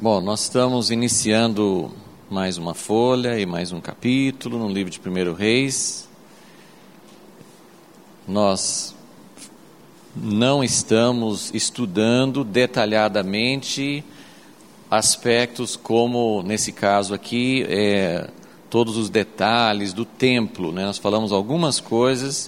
Bom, nós estamos iniciando mais uma folha e mais um capítulo no livro de 1 Reis. Nós não estamos estudando detalhadamente aspectos como, nesse caso aqui, todos os detalhes do templo, né? Nós falamos algumas coisas,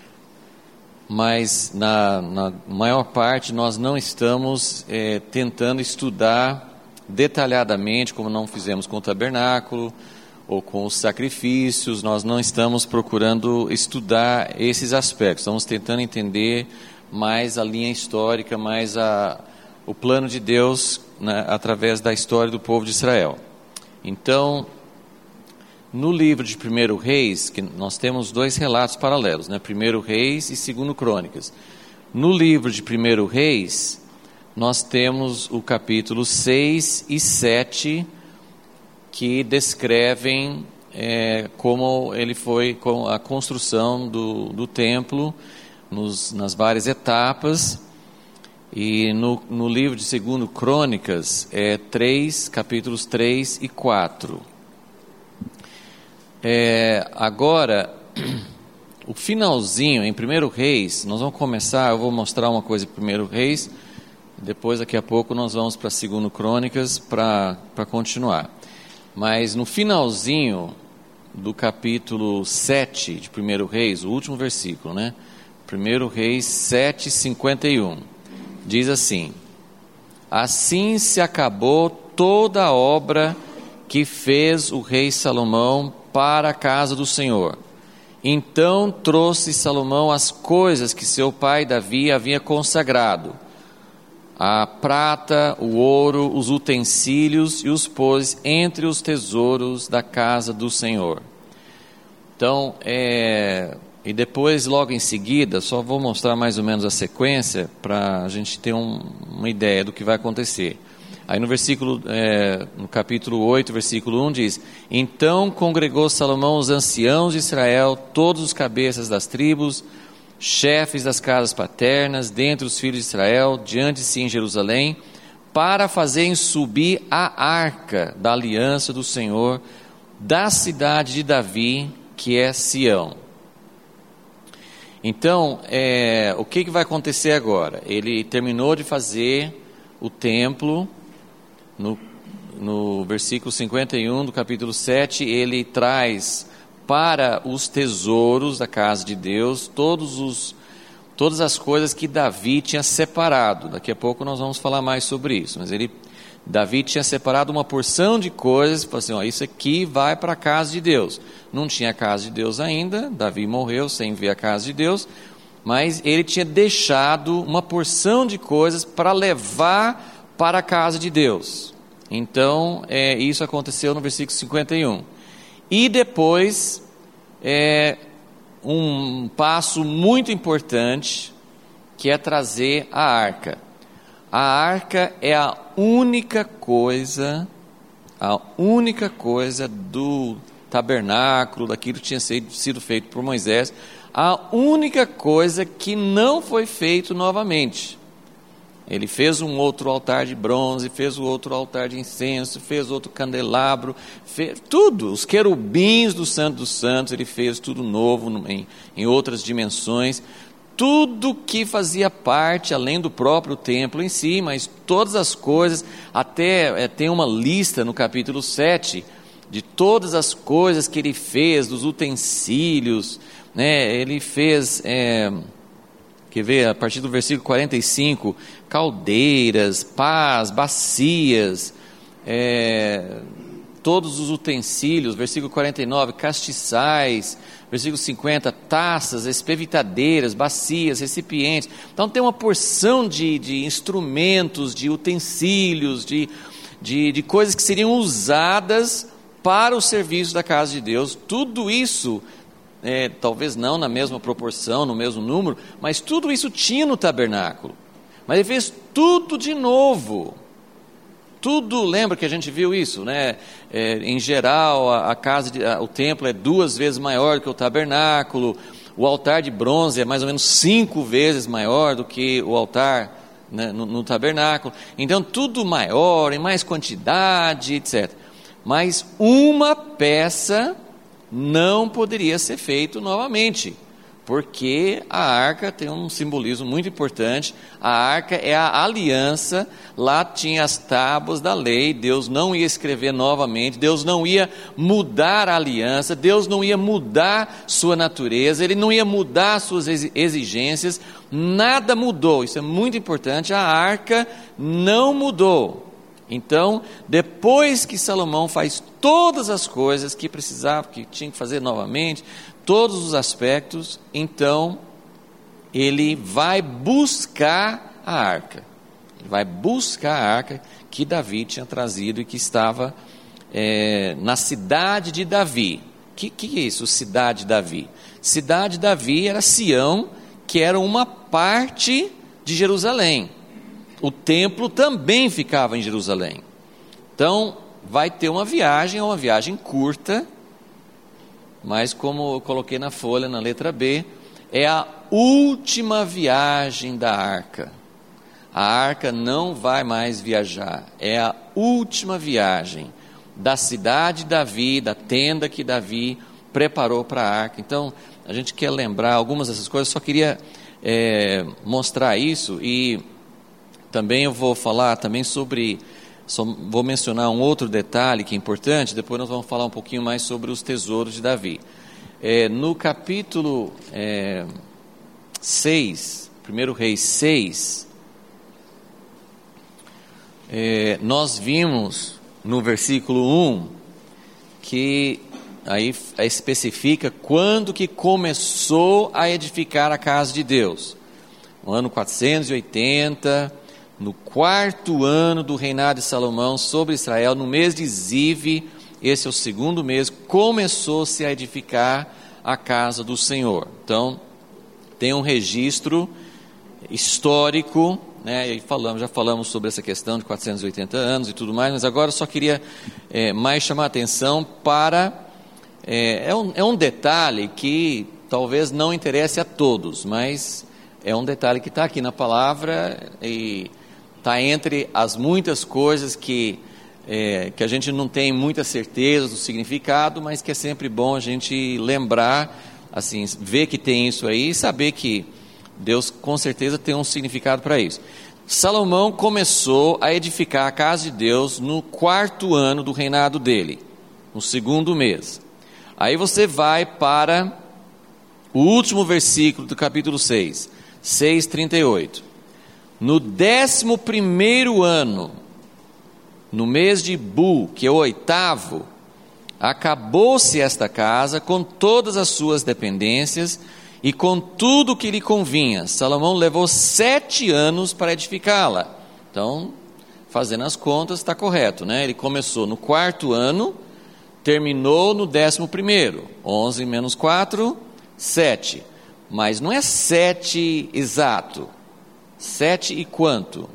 mas na maior parte nós não estamos tentando estudar detalhadamente, como não fizemos com o tabernáculo ou com os sacrifícios. Nós não estamos procurando estudar esses aspectos, estamos tentando entender mais a linha histórica, mais o plano de Deus, né, através da história do povo de Israel. Então, no livro de 1 Reis, que nós temos dois relatos paralelos, né, 1 Reis e 2 Crônicas. No livro de 1 Reis, nós temos o capítulo 6 e 7, que descrevem como ele foi com a construção do templo, nas várias etapas. E no livro de 2 Crônicas, capítulos 3 e 4. Agora, o finalzinho, em 1 Reis, nós vamos começar, eu vou mostrar uma coisa em 1 Reis, depois daqui a pouco nós vamos para 2 Crônicas para continuar. Mas no finalzinho do capítulo 7 de 1 Reis, o último versículo, né? 1 Reis 7, 51, diz assim: assim se acabou toda a obra que fez o rei Salomão para a casa do Senhor. Então trouxe Salomão as coisas que seu pai Davi havia consagrado, a prata, o ouro, os utensílios, e os pôs entre os tesouros da casa do Senhor. Então, e depois, logo em seguida, só vou mostrar mais ou menos a sequência, para a gente ter uma ideia do que vai acontecer. Aí no capítulo 8, versículo 1 diz: então congregou Salomão os anciãos de Israel, todos os cabeças das tribos, chefes das casas paternas, dentre os filhos de Israel, diante de si em Jerusalém, para fazerem subir a arca da aliança do Senhor, da cidade de Davi, que é Sião. Então, o que vai acontecer agora? Ele terminou de fazer o templo. No versículo 51 do capítulo 7, ele traz para os tesouros da casa de Deus todas as coisas que Davi tinha separado. Daqui a pouco nós vamos falar mais sobre isso, mas Davi tinha separado uma porção de coisas, falou assim: isso aqui vai para a casa de Deus. Não tinha a casa de Deus ainda, Davi morreu sem ver a casa de Deus, mas ele tinha deixado uma porção de coisas para levar para a casa de Deus. Então, isso aconteceu no versículo 51. E depois, um passo muito importante, que é trazer a arca. A arca é a única coisa do tabernáculo, daquilo que tinha sido feito por Moisés, a única coisa que não foi feito novamente. Ele fez um outro altar de bronze, fez o outro altar de incenso, fez outro candelabro, fez tudo, os querubins do Santo dos Santos, ele fez tudo novo em outras dimensões, tudo que fazia parte, além do próprio templo em si, mas todas as coisas, até tem uma lista no capítulo 7, de todas as coisas que ele fez, dos utensílios, né? Ele fez... quer ver, a partir do versículo 45, caldeiras, pás, bacias, todos os utensílios, versículo 49, castiçais, versículo 50, taças, espevitadeiras, bacias, recipientes. Então tem uma porção de instrumentos, de utensílios, de coisas que seriam usadas para o serviço da casa de Deus. Tudo isso, talvez não na mesma proporção, no mesmo número, mas tudo isso tinha no tabernáculo. Mas ele fez tudo de novo. Tudo, lembra que a gente viu isso, né? Em geral, o templo é 2 vezes maior que o tabernáculo. O altar de bronze é mais ou menos 5 vezes maior do que o altar né, no tabernáculo. Então tudo maior, em mais quantidade, etc. Mas uma peça não poderia ser feito novamente, porque a arca tem um simbolismo muito importante. A arca é a aliança, lá tinha as tábuas da lei, Deus não ia escrever novamente, Deus não ia mudar a aliança, Deus não ia mudar sua natureza, Ele não ia mudar suas exigências, nada mudou, isso é muito importante, a arca não mudou. Então, depois que Salomão faz todas as coisas que precisava, que tinha que fazer novamente, todos os aspectos, então ele vai buscar a arca. Ele vai buscar a arca que Davi tinha trazido e que estava na cidade de Davi. O que é isso, cidade de Davi? Cidade de Davi era Sião, que era uma parte de Jerusalém. O templo também ficava em Jerusalém. Então, vai ter uma viagem curta, mas como eu coloquei na folha, na letra B, é a última viagem da arca. A arca não vai mais viajar, é a última viagem da cidade de Davi, da tenda que Davi preparou para a arca. Então, a gente quer lembrar algumas dessas coisas, só queria mostrar isso. E também eu vou falar também vou mencionar um outro detalhe que é importante, depois nós vamos falar um pouquinho mais sobre os tesouros de Davi. No capítulo 6, 1 Reis 6, nós vimos no versículo 1, que aí especifica quando que começou a edificar a casa de Deus. No ano 480, no 4º ano do reinado de Salomão sobre Israel, no mês de Ziv, esse é o 2º mês, começou-se a edificar a casa do Senhor. Então, tem um registro histórico, né? E já falamos sobre essa questão de 480 anos e tudo mais, mas agora eu só queria mais chamar a atenção para... É um detalhe que talvez não interesse a todos, mas é um detalhe que está aqui na palavra e está entre as muitas coisas que a gente não tem muita certeza do significado, mas que é sempre bom a gente lembrar, assim, ver que tem isso aí e saber que Deus com certeza tem um significado para isso. Salomão começou a edificar a casa de Deus no 4º ano do reinado dele, no 2º mês. Aí você vai para o último versículo do capítulo 6, 6:38. No 11º ano, no mês de Bu, que é o 8º, acabou-se esta casa com todas as suas dependências e com tudo que lhe convinha. Salomão levou 7 anos para edificá-la. Então, fazendo as contas, está correto, né? Ele começou no 4º ano, terminou no 11º. 11 menos 4, 7. Mas não é 7 exato. 7 e quanto?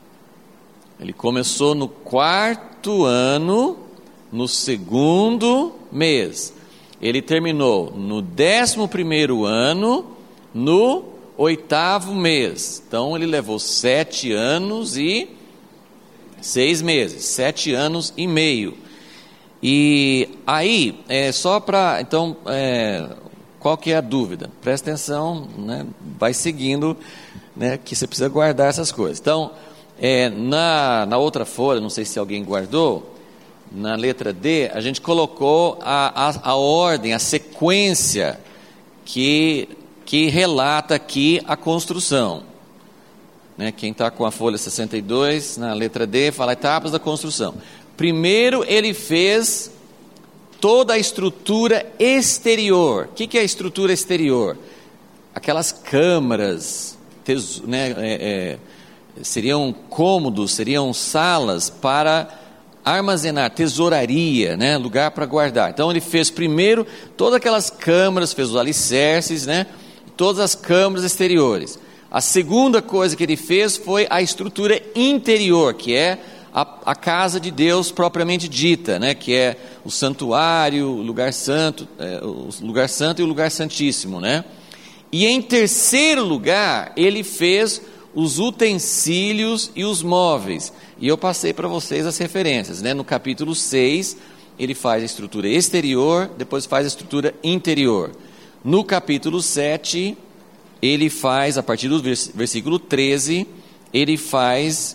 Ele começou no 4º ano, no 2º mês. Ele terminou no 11º ano, no 8º mês. Então ele levou 7 anos e 6 meses, 7 anos e meio. E aí, só para... Então, qual que é a dúvida? Presta atenção, né? Vai seguindo, né? Que você precisa guardar essas coisas. Então, na outra folha, não sei se alguém guardou, na letra D, a gente colocou a ordem, a sequência que relata aqui a construção. Né? Quem está com a folha 62, na letra D, fala etapas da construção. Primeiro ele fez toda a estrutura exterior. O que é a estrutura exterior? Aquelas câmaras, seriam cômodos, seriam salas para armazenar, tesouraria, né? Lugar para guardar. Então ele fez primeiro todas aquelas câmaras, fez os alicerces, né? Todas as câmaras exteriores. A segunda coisa que ele fez foi a estrutura interior, que é a casa de Deus propriamente dita, né? Que é o santuário, o lugar santo e o lugar santíssimo, né? E em terceiro lugar, ele fez os utensílios e os móveis. E eu passei para vocês as referências, né? No capítulo 6, ele faz a estrutura exterior, depois faz a estrutura interior. No capítulo 7, ele faz, a partir do versículo 13, ele faz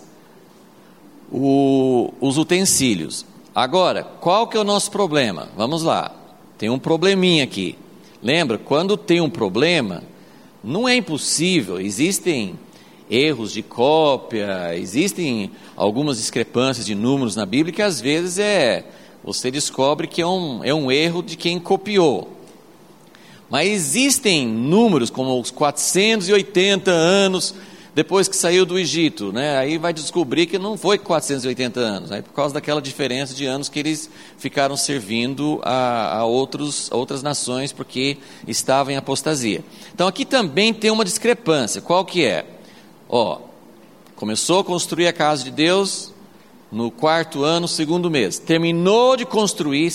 os utensílios. Agora, qual que é o nosso problema? Vamos lá, tem um probleminha aqui. Lembra, quando tem um problema, não é impossível, existem erros de cópia, existem algumas discrepâncias de números na Bíblia que às vezes você descobre que é um erro de quem copiou. Mas existem números como os 480 anos depois que saiu do Egito, né? Aí vai descobrir que não foi 480 anos, aí por causa daquela diferença de anos que eles ficaram servindo a outras nações, porque estavam em apostasia. Então aqui também tem uma discrepância. Qual que é? Começou a construir a casa de Deus no 4º ano, 2º mês. Terminou de construir,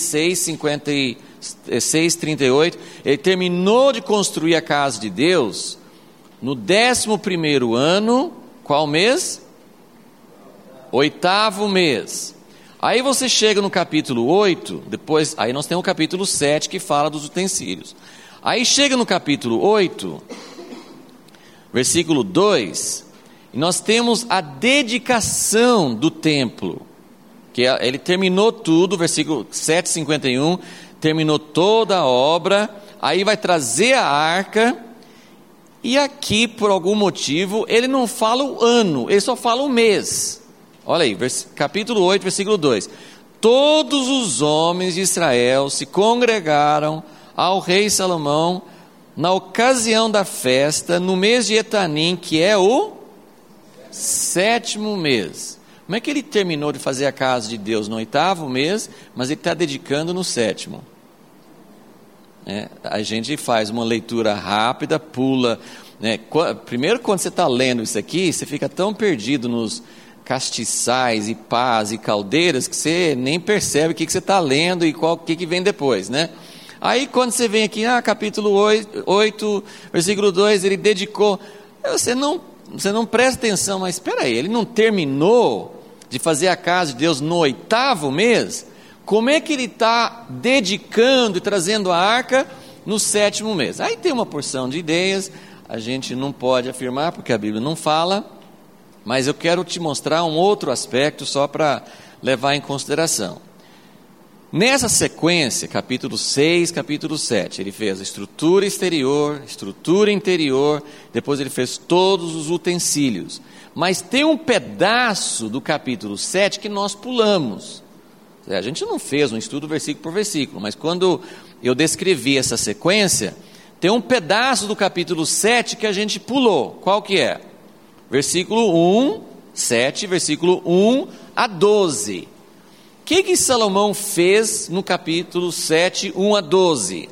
6:38, ele terminou de construir a casa de Deus no 11º ano. Qual mês? 8º mês. Aí você chega no capítulo 8, depois, aí nós temos o capítulo 7 que fala dos utensílios. Aí chega no capítulo 8, versículo 2, e nós temos a dedicação do templo, que ele terminou tudo, versículo 7:51, terminou toda a obra, aí vai trazer a arca, e aqui, por algum motivo, ele não fala o ano, ele só fala o mês. Olha aí, capítulo 8, versículo 2. Todos os homens de Israel se congregaram ao rei Salomão na ocasião da festa, no mês de Etanim, que é o 7º mês. Como é que ele terminou de fazer a casa de Deus no 8º mês, mas ele está dedicando no 7º? A gente faz uma leitura rápida, pula, né? Primeiro, quando você está lendo isso aqui, você fica tão perdido nos castiçais e pás e caldeiras que você nem percebe o que você está lendo e o que vem depois, né? Aí quando você vem aqui, capítulo 8, versículo 2, ele dedicou, você não presta atenção, mas espera aí, ele não terminou de fazer a casa de Deus no 8º mês? Como é que ele está dedicando e trazendo a arca no 7º mês? Aí tem uma porção de ideias, a gente não pode afirmar porque a Bíblia não fala, mas eu quero te mostrar um outro aspecto só para levar em consideração. Nessa sequência, capítulo 6, capítulo 7, ele fez a estrutura exterior, estrutura interior, depois ele fez todos os utensílios. Mas tem um pedaço do capítulo 7 que nós pulamos. A gente não fez um estudo versículo por versículo, mas quando eu descrevi essa sequência, tem um pedaço do capítulo 7 que a gente pulou. Qual que é? Versículo 1, 7, versículo 1 a 12. O que Salomão fez no capítulo 7, 1 a 12?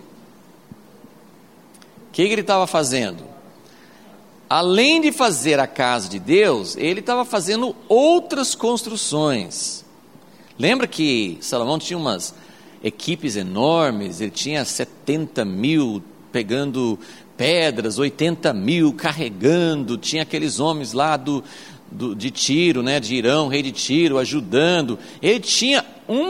O que ele estava fazendo? Além de fazer a casa de Deus, ele estava fazendo outras construções. Lembra que Salomão tinha umas equipes enormes, ele tinha 70 mil pegando pedras, 80 mil carregando, tinha aqueles homens lá de Tiro, né, de Irão, rei de Tiro, ajudando. Ele tinha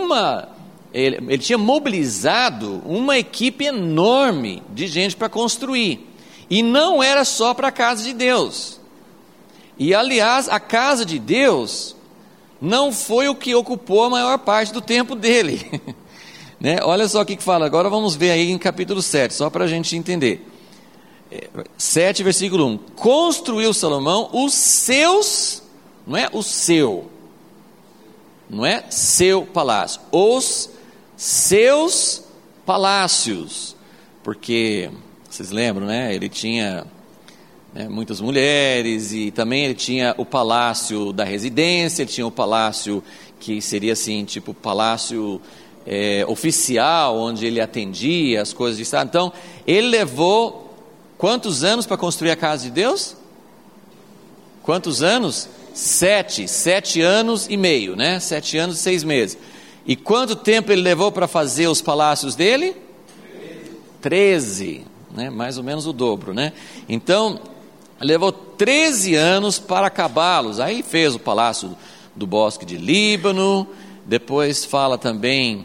mobilizado uma equipe enorme de gente para construir, e não era só para a casa de Deus. E aliás, a casa de Deus não foi o que ocupou a maior parte do tempo dele. Né? Olha só o que fala, agora vamos ver aí em capítulo 7, só para a gente entender. 7, versículo 1. Construiu Salomão os seus, não é o seu, não é seu palácio, os seus palácios, porque, vocês lembram, né? Ele tinha muitas mulheres, e também ele tinha o palácio da residência, ele tinha o palácio que seria assim, tipo palácio oficial, onde ele atendia as coisas de Estado. Então, ele levou quantos anos para construir a casa de Deus? Quantos anos? 7 anos e meio, né? 7 anos e 6 meses. E quanto tempo ele levou para fazer os palácios dele? 13, né? Mais ou menos o dobro, né? Então, levou 13 anos para acabá-los. Aí fez o palácio do Bosque de Líbano, depois fala também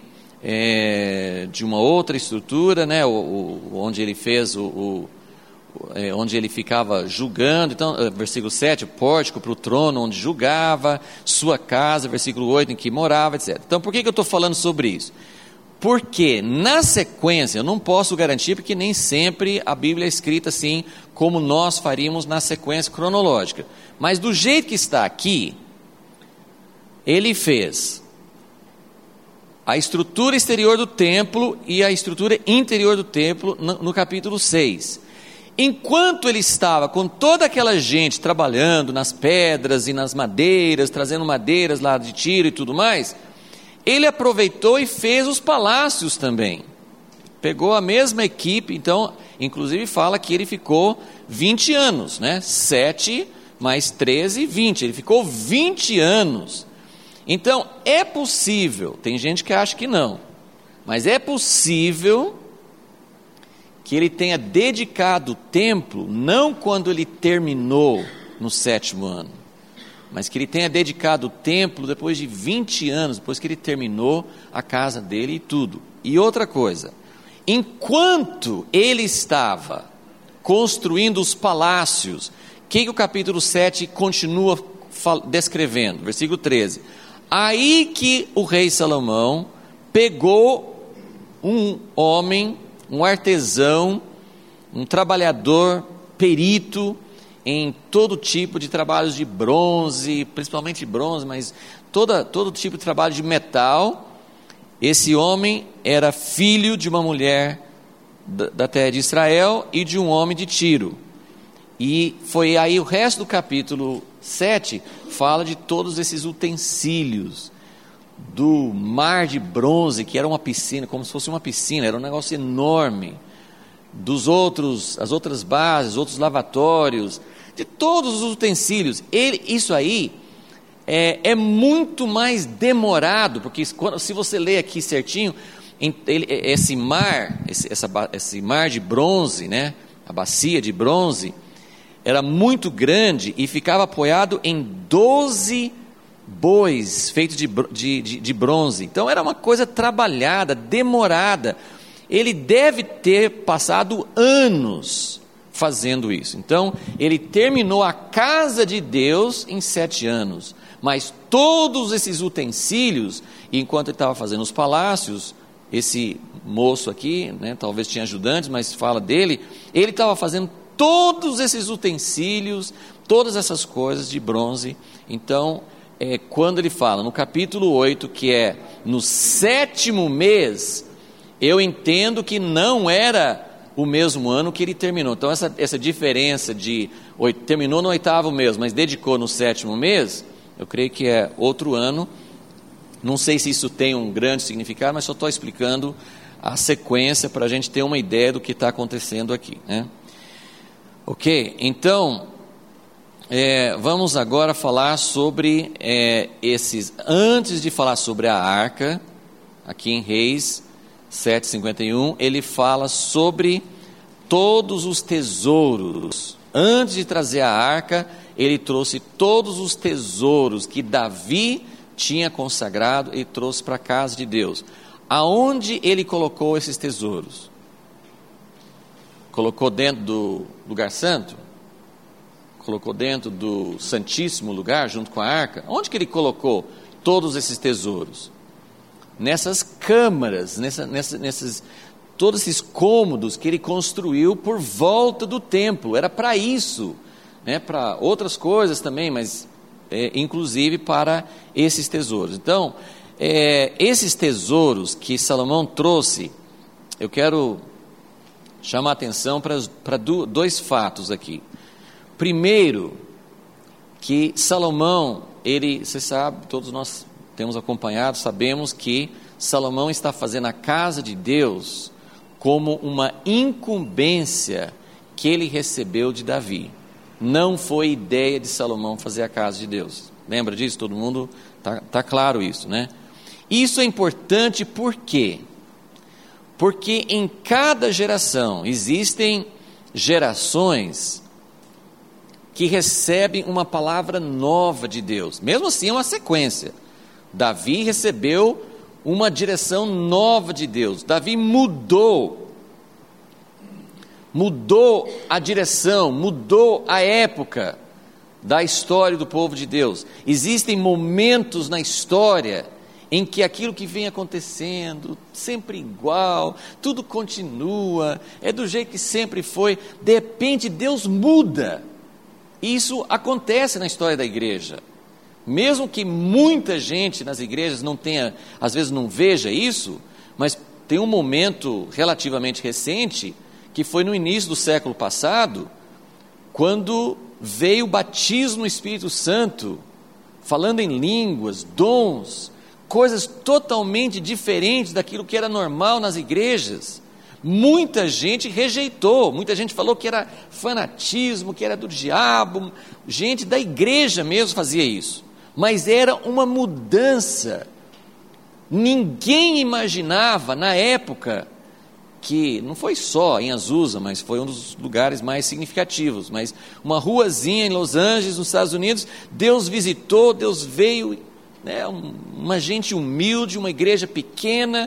de uma outra estrutura, né, onde ele fez onde ele ficava julgando. Então, versículo 7, pórtico para o trono onde julgava, sua casa, versículo 8, em que morava, etc. Então, por que eu estou falando sobre isso? Porque na sequência, eu não posso garantir, porque nem sempre a Bíblia é escrita assim, como nós faríamos na sequência cronológica, mas do jeito que está aqui, ele fez a estrutura exterior do templo e a estrutura interior do templo no capítulo 6. Enquanto ele estava com toda aquela gente trabalhando nas pedras e nas madeiras, trazendo madeiras lá de Tiro e tudo mais, ele aproveitou e fez os palácios também. Pegou a mesma equipe, então, inclusive fala que ele ficou 20 anos, né? 7 mais 13, 20. Ele ficou 20 anos. Então, é possível, tem gente que acha que não, mas é possível que ele tenha dedicado o templo, não quando ele terminou no 7º ano, mas que ele tenha dedicado o templo depois de 20 anos, depois que ele terminou a casa dele e tudo. E outra coisa, enquanto ele estava construindo os palácios, o que o capítulo 7 continua descrevendo? Versículo 13, aí que o rei Salomão pegou um homem, um artesão, um trabalhador, perito em todo tipo de trabalhos de bronze, principalmente bronze, mas todo tipo de trabalho de metal. Esse homem era filho de uma mulher da terra de Israel e de um homem de Tiro. E foi aí o resto do capítulo 7 fala de todos esses utensílios do mar de bronze, que era uma piscina, como se fosse uma piscina, era um negócio enorme, as outras bases, outros lavatórios, de todos os utensílios. Isso aí é muito mais demorado, porque se você ler aqui certinho, esse mar de bronze, né, a bacia de bronze, era muito grande e ficava apoiado em 12 bois feitos de bronze. Então era uma coisa trabalhada, demorada. Ele deve ter passado anos fazendo isso. Então ele terminou a casa de Deus em 7 anos, mas todos esses utensílios, enquanto ele estava fazendo os palácios, esse moço aqui, né, talvez tinha ajudantes, mas fala dele, ele estava fazendo todos esses utensílios, todas essas coisas de bronze. Então quando ele fala no capítulo 8, que é no 7º mês, eu entendo que não era o mesmo ano que ele terminou. Então essa diferença terminou no 8º mês, mas dedicou no 7º mês, eu creio que é outro ano. Não sei se isso tem um grande significado, mas só estou explicando a sequência para a gente ter uma ideia do que está acontecendo aqui, né? Ok, então vamos agora falar sobre antes de falar sobre a arca, aqui em Reis 7:51, ele fala sobre todos os tesouros. Antes de trazer a arca, ele trouxe todos os tesouros que Davi tinha consagrado e trouxe para a casa de Deus. Aonde ele colocou esses tesouros? Colocou dentro do lugar santo? Colocou dentro do santíssimo lugar, junto com a arca? Onde que ele colocou todos esses tesouros? Nessas câmaras, todos esses cômodos que ele construiu por volta do templo. Era para isso, né? Para outras coisas também, mas inclusive para esses tesouros. Então, esses tesouros que Salomão trouxe, eu quero chamar a atenção para dois fatos aqui. Primeiro, que Salomão, você sabe, todos nós temos acompanhado, sabemos que Salomão está fazendo a casa de Deus como uma incumbência que ele recebeu de Davi. Não foi ideia de Salomão fazer a casa de Deus. Lembra disso? Todo mundo tá claro isso, né? Isso é importante por quê? Porque em cada geração existem gerações que recebem uma palavra nova de Deus. Mesmo assim, é uma sequência. Davi recebeu uma direção nova de Deus. Davi mudou a direção, mudou a época da história do povo de Deus. Existem momentos na história em que aquilo que vem acontecendo, sempre igual, tudo continua, é do jeito que sempre foi, de repente Deus muda. Isso acontece na história da igreja. Mesmo que muita gente nas igrejas não tenha, às vezes não veja isso, mas tem um momento relativamente recente, que foi no início do século passado, quando veio o batismo no Espírito Santo, falando em línguas, dons, coisas totalmente diferentes daquilo que era normal nas igrejas. Muita gente rejeitou, muita gente falou que era fanatismo, que era do diabo, gente da igreja mesmo fazia isso, mas era uma mudança. Ninguém imaginava na época, que não foi só em Azusa, mas foi um dos lugares mais significativos, mas uma ruazinha em Los Angeles, nos Estados Unidos, Deus visitou, Deus veio, né, uma gente humilde, uma igreja pequena,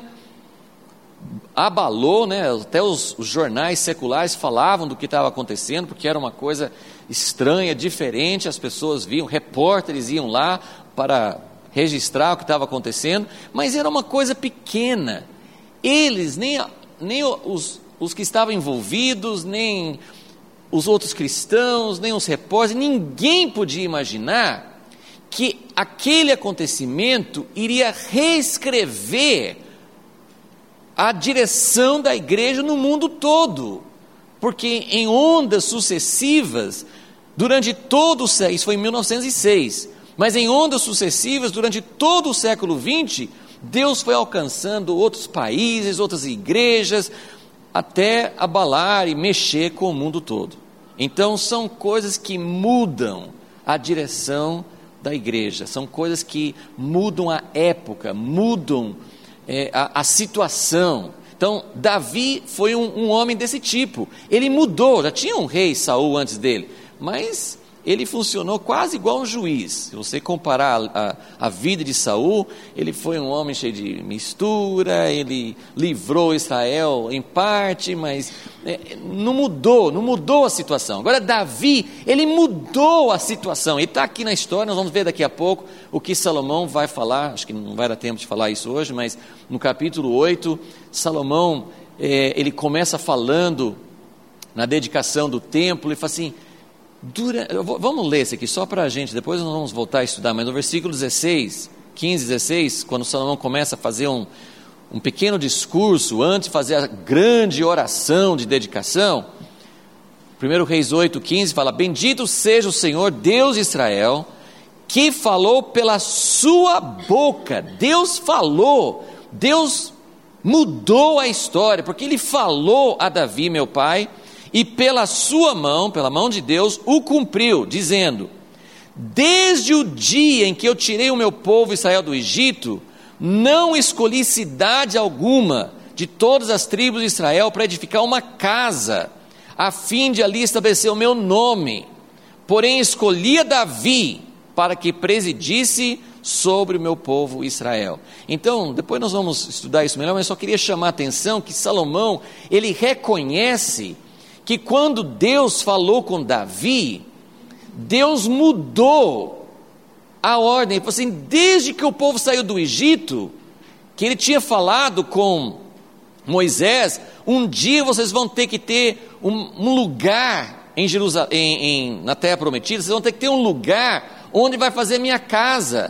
abalou, né, até os jornais seculares falavam do que estava acontecendo, porque era uma coisa estranha, diferente, as pessoas viam, repórteres iam lá para registrar o que estava acontecendo, mas era uma coisa pequena. Eles, nem os que estavam envolvidos, nem os outros cristãos, nem os repórteres, ninguém podia imaginar que aquele acontecimento iria reescrever a direção da igreja no mundo todo, porque em ondas sucessivas, durante todo o século, isso foi em 1906, mas em ondas sucessivas, durante todo o século XX, Deus foi alcançando outros países, outras igrejas, até abalar e mexer com o mundo todo. Então são coisas que mudam a direção da igreja, são coisas que mudam a época, mudam a situação. Então Davi foi um homem desse tipo, ele mudou, já tinha um rei Saul antes dele, mas ele funcionou quase igual um juiz. Se você comparar a vida de Saul, ele foi um homem cheio de mistura, ele livrou Israel em parte, mas não mudou a situação. Agora Davi, ele mudou a situação, ele está aqui na história, nós vamos ver daqui a pouco o que Salomão vai falar, acho que não vai dar tempo de falar isso hoje, mas no capítulo 8, Salomão, ele começa falando na dedicação do templo, ele fala assim, vamos ler isso aqui só para a gente, depois nós vamos voltar a estudar, mas no versículo 15, 16, quando Salomão começa a fazer um pequeno discurso, antes de fazer a grande oração de dedicação, 1 Reis 8, 15 fala, bendito seja o Senhor Deus de Israel, que falou pela sua boca. Deus falou, Deus mudou a história, porque Ele falou a Davi, meu pai, e pela sua mão, pela mão de Deus, o cumpriu, dizendo, desde o dia em que eu tirei o meu povo Israel do Egito, não escolhi cidade alguma de todas as tribos de Israel para edificar uma casa, a fim de ali estabelecer o meu nome, porém escolhi a Davi para que presidisse sobre o meu povo Israel. Então, depois nós vamos estudar isso melhor, mas só queria chamar a atenção que Salomão, ele reconhece que quando Deus falou com Davi, Deus mudou a ordem. Ele falou assim, desde que o povo saiu do Egito, que ele tinha falado com Moisés, um dia vocês vão ter que ter um lugar em Jerusalém, na terra prometida, vocês vão ter que ter um lugar onde vai fazer minha casa,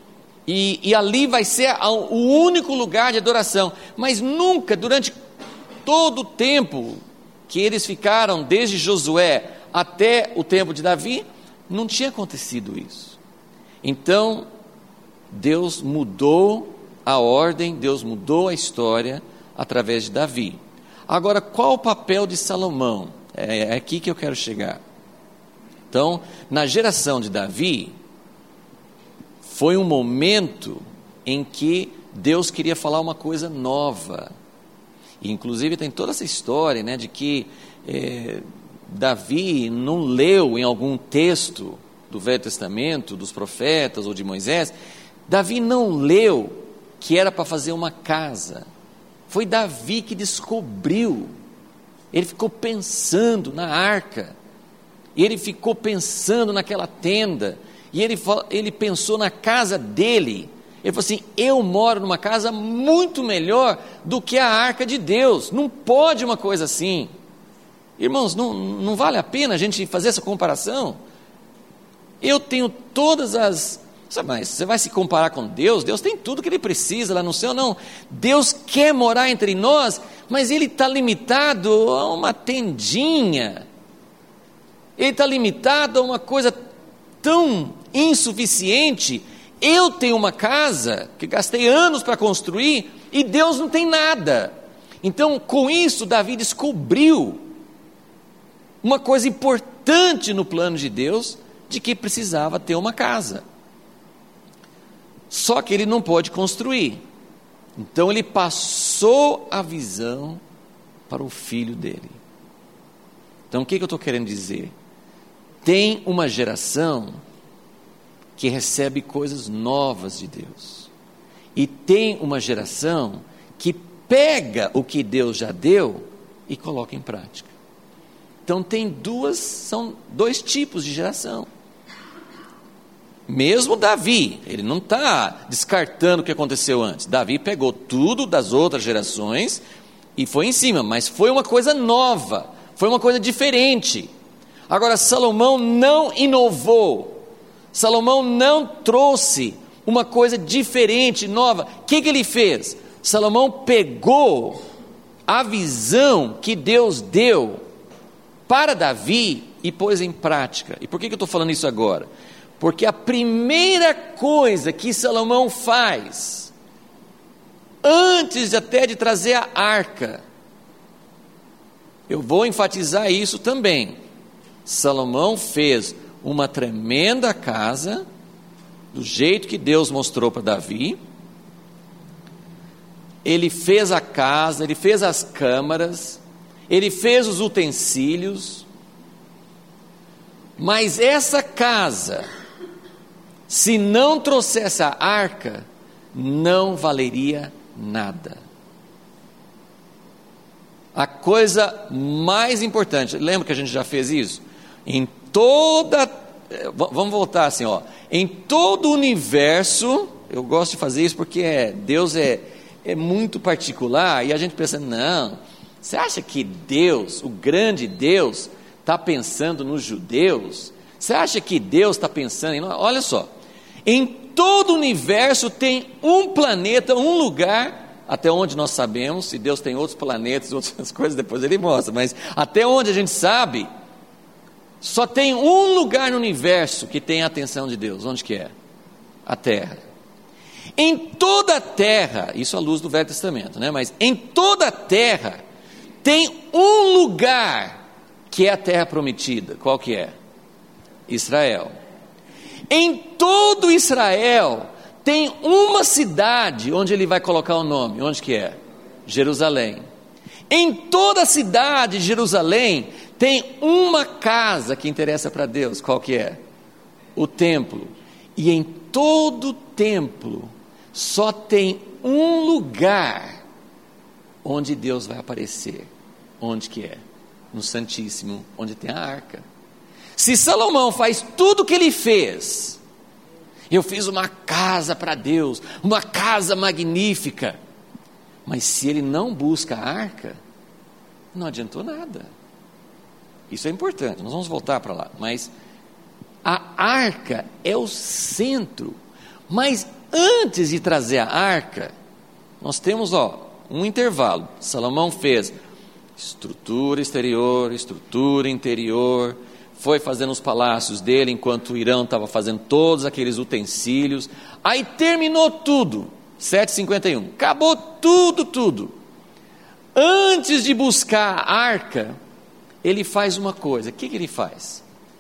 e ali vai ser o único lugar de adoração. Mas nunca, durante todo o tempo que eles ficaram, desde Josué até o tempo de Davi, não tinha acontecido isso. Então Deus mudou a ordem, Deus mudou a história através de Davi. Agora, qual o papel de Salomão? É aqui que eu quero chegar. Então, na geração de Davi, foi um momento em que Deus queria falar uma coisa nova. E, inclusive tem toda essa história, né, de que Davi não leu em algum texto do Velho Testamento, dos profetas ou de Moisés, Davi não leu que era para fazer uma casa. Foi Davi que descobriu. Ele ficou pensando na arca, e ele ficou pensando naquela tenda, e ele pensou na casa dele. Ele falou assim: eu moro numa casa muito melhor do que a arca de Deus. Não pode uma coisa assim. Irmãos, não vale a pena a gente fazer essa comparação? Eu tenho todas as... Mas você vai se comparar com Deus? Deus tem tudo que Ele precisa lá no céu. Não, Deus quer morar entre nós, mas Ele está limitado a uma tendinha. Ele está limitado a uma coisa tão insuficiente. Eu tenho uma casa que gastei anos para construir e Deus não tem nada. Então, com isso, Davi descobriu uma coisa importante no plano de Deus, de que precisava ter uma casa. Só que ele não pode construir. Então ele passou a visão para o filho dele. Então o que eu estou querendo dizer? Tem uma geração que recebe coisas novas de Deus. E tem uma geração que pega o que Deus já deu e coloca em prática. Então são dois tipos de geração. Mesmo Davi, ele não está descartando o que aconteceu antes. Davi pegou tudo das outras gerações e foi em cima, mas foi uma coisa nova, foi uma coisa diferente. Agora, Salomão não inovou, Salomão não trouxe uma coisa diferente, nova. O que ele fez? Salomão pegou a visão que Deus deu para Davi e pôs em prática. E por que eu estou falando isso agora? Porque a primeira coisa que Salomão faz, antes até de trazer a arca, eu vou enfatizar isso também. Salomão fez uma tremenda casa, do jeito que Deus mostrou para Davi. Ele fez a casa, ele fez as câmaras, ele fez os utensílios, mas essa casa, se não trouxesse a arca, não valeria nada. A coisa mais importante, lembra que a gente já fez isso? Vamos voltar assim, em todo o universo, eu gosto de fazer isso porque Deus é muito particular, e a gente pensa, não, você acha que Deus, o grande Deus, está pensando nos judeus? Você acha que Deus está pensando em nós? Olha só, em todo o universo tem um planeta, um lugar, até onde nós sabemos, se Deus tem outros planetas, outras coisas, depois Ele mostra, mas até onde a gente sabe, só tem um lugar no universo que tem a atenção de Deus. Onde que é? A Terra. Em toda a Terra, isso à luz do Velho Testamento, né? Mas em toda a Terra tem um lugar que é a Terra Prometida. Qual que é? Israel. Em todo Israel tem uma cidade onde Ele vai colocar o nome. Onde que é? Jerusalém. Em toda a cidade de Jerusalém tem uma casa que interessa para Deus. Qual que é? O templo. E em todo o templo só tem um lugar onde Deus vai aparecer. Onde que é? No Santíssimo, onde tem a arca. Se Salomão faz tudo o que ele fez, eu fiz uma casa para Deus, uma casa magnífica, mas se ele não busca a arca, não adiantou nada. Isso é importante, nós vamos voltar para lá, mas a arca é o centro. Mas antes de trazer a arca, nós temos um intervalo. Salomão fez estrutura exterior, estrutura interior, foi fazendo os palácios dele, enquanto o Irão estava fazendo todos aqueles utensílios, aí terminou tudo, 751, acabou tudo. Antes de buscar a arca, ele faz uma coisa. O que ele faz?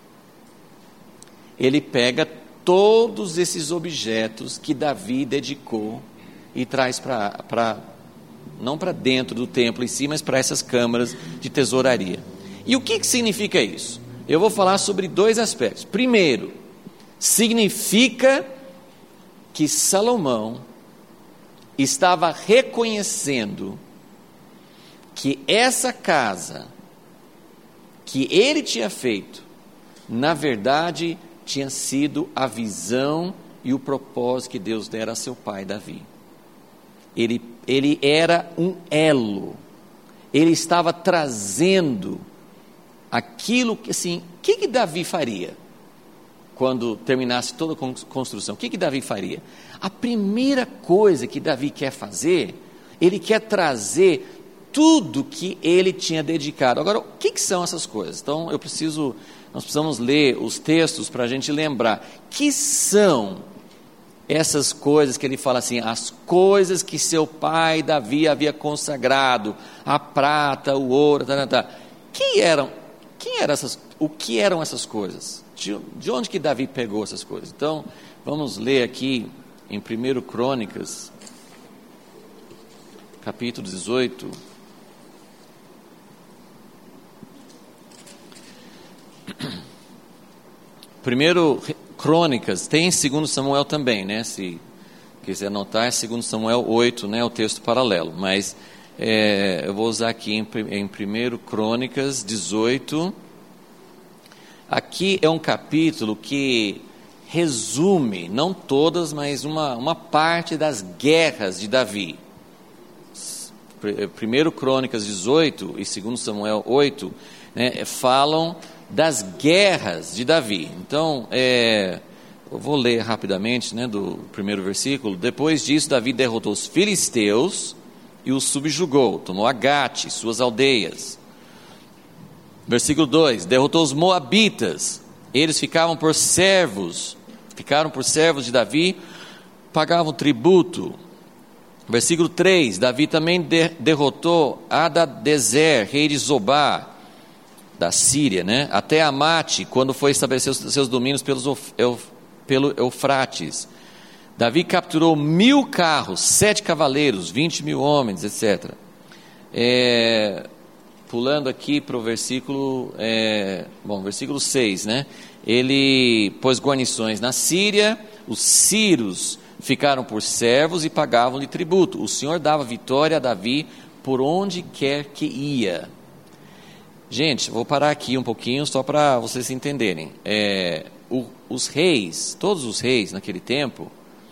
Ele pega todos esses objetos que Davi dedicou e traz não para dentro do templo em si, mas para essas câmaras de tesouraria. E o que significa isso? Eu vou falar sobre dois aspectos. Primeiro, significa que Salomão estava reconhecendo que essa casa que ele tinha feito, na verdade, tinha sido a visão e o propósito que Deus dera a seu pai Davi. Ele era um elo, ele estava trazendo aquilo que, assim, o que Davi faria quando terminasse toda a construção? O que Davi faria? A primeira coisa que Davi quer fazer, ele quer trazer tudo que ele tinha dedicado. Agora, o que são essas coisas? Então, nós precisamos ler os textos para a gente lembrar. Que são essas coisas que ele fala assim, as coisas que seu pai Davi havia consagrado, a prata, o ouro, o que eram essas coisas? De onde que Davi pegou essas coisas? Então, vamos ler aqui em 1 Crônicas, capítulo 18. 1 Crônicas, tem 2 Samuel também, né? Se quiser anotar, é 2 Samuel 8, né? O texto paralelo, mas eu vou usar aqui em 1 Crônicas 18. Aqui é um capítulo que resume, não todas, mas uma parte das guerras de Davi. 1 Crônicas 18 e 2 Samuel 8, né, falam das guerras de Davi. Então, eu vou ler rapidamente, né, do primeiro versículo. Depois disso, Davi derrotou os filisteus e os subjugou, tomou Agate, suas aldeias. Versículo 2, derrotou os moabitas, eles ficaram por servos de Davi, pagavam tributo. Versículo 3, Davi também derrotou Hadadezer, rei de Zobá, da Síria, né? Até Amate, quando foi estabelecer os seus domínios pelo Eufrates. Davi capturou 1000 carros, 7 cavaleiros, 20.000 homens, etc. Pulando aqui para o versículo 6, né? Ele pôs guarnições na Síria, os sírios ficaram por servos e pagavam-lhe tributo. O Senhor dava vitória a Davi por onde quer que ia. Gente, vou parar aqui um pouquinho só para vocês entenderem. Os reis, todos os reis naquele tempo,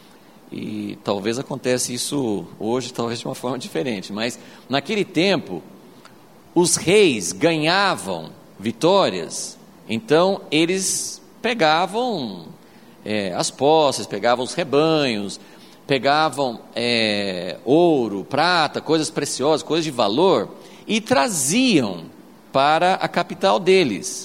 e talvez aconteça isso hoje, talvez de uma forma diferente, mas naquele tempo, os reis ganhavam vitórias, então eles pegavam as posses, pegavam os rebanhos, pegavam ouro, prata, coisas preciosas, coisas de valor, e traziam para a capital deles.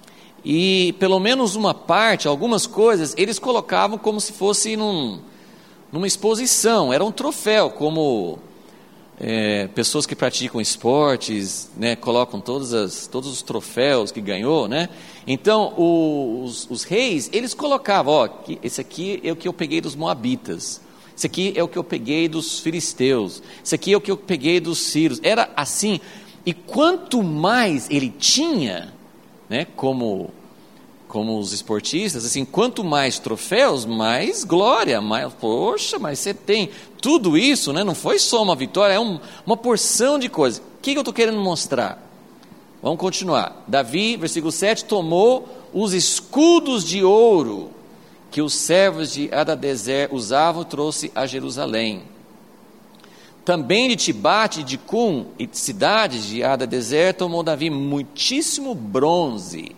E pelo menos uma parte, algumas coisas, eles colocavam como se fosse numa exposição, era um troféu, como pessoas que praticam esportes, né, colocam todos os troféus que ganhou, né? Então os reis, eles colocavam, esse aqui é o que eu peguei dos moabitas, esse aqui é o que eu peguei dos filisteus, esse aqui é o que eu peguei dos sírios, era assim. E quanto mais ele tinha, né, como os esportistas, assim, quanto mais troféus, mais glória, mais, poxa, mas você tem tudo isso, né, não foi só uma vitória, é uma porção de coisas. O que eu estou querendo mostrar? Vamos continuar. Davi, versículo 7, tomou os escudos de ouro que os servos de Hadadezer usavam e trouxe a Jerusalém. Também de Tibate, de Cum e de cidades de Hadadezer tomou Davi muitíssimo bronze,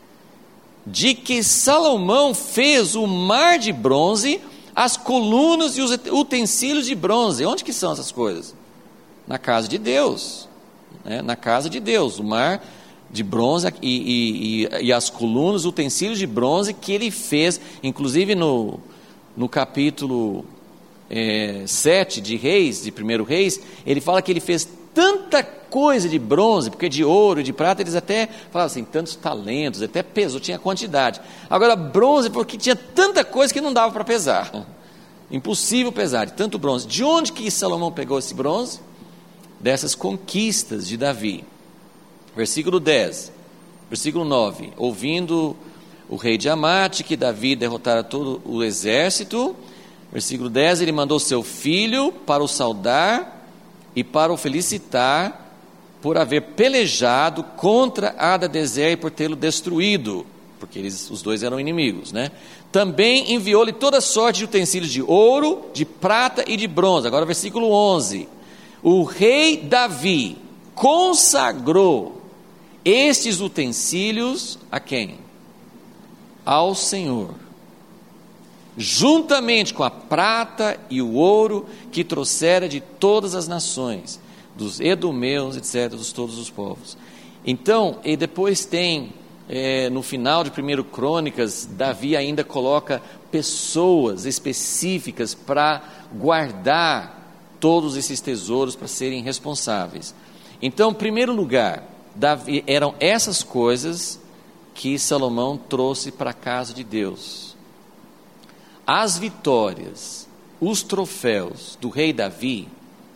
de que Salomão fez o mar de bronze, as colunas e os utensílios de bronze. Onde que são essas coisas? Na casa de Deus, né? Na casa de Deus, o mar de bronze e as colunas, os utensílios de bronze que ele fez, inclusive no capítulo 7 de Reis, de 1 Reis, ele fala que ele fez tanta coisa de bronze, porque de ouro e de prata eles até falavam assim, tantos talentos, até pesou, tinha quantidade. Agora bronze, porque tinha tanta coisa que não dava para pesar, impossível pesar, de tanto bronze. De onde que Salomão pegou esse bronze? Dessas conquistas de Davi. Versículo 10, Versículo 9: ouvindo o rei de Amate que Davi derrotara todo o exército. Versículo 10: ele mandou seu filho para o saudar e para o felicitar por haver pelejado contra Hadadezer e por tê-lo destruído, porque os dois eram inimigos, né? Também enviou-lhe toda sorte de utensílios de ouro, de prata e de bronze. Agora versículo 11: o rei Davi consagrou estes utensílios a quem? Ao Senhor, juntamente com a prata e o ouro que trouxera de todas as nações, dos edomeus, etc., de todos os povos. Então, e depois tem, no final de 1 Crônicas, Davi ainda coloca pessoas específicas para guardar todos esses tesouros, para serem responsáveis. Então, em primeiro lugar, Davi, eram essas coisas que Salomão trouxe para a casa de Deus. As vitórias, os troféus do rei Davi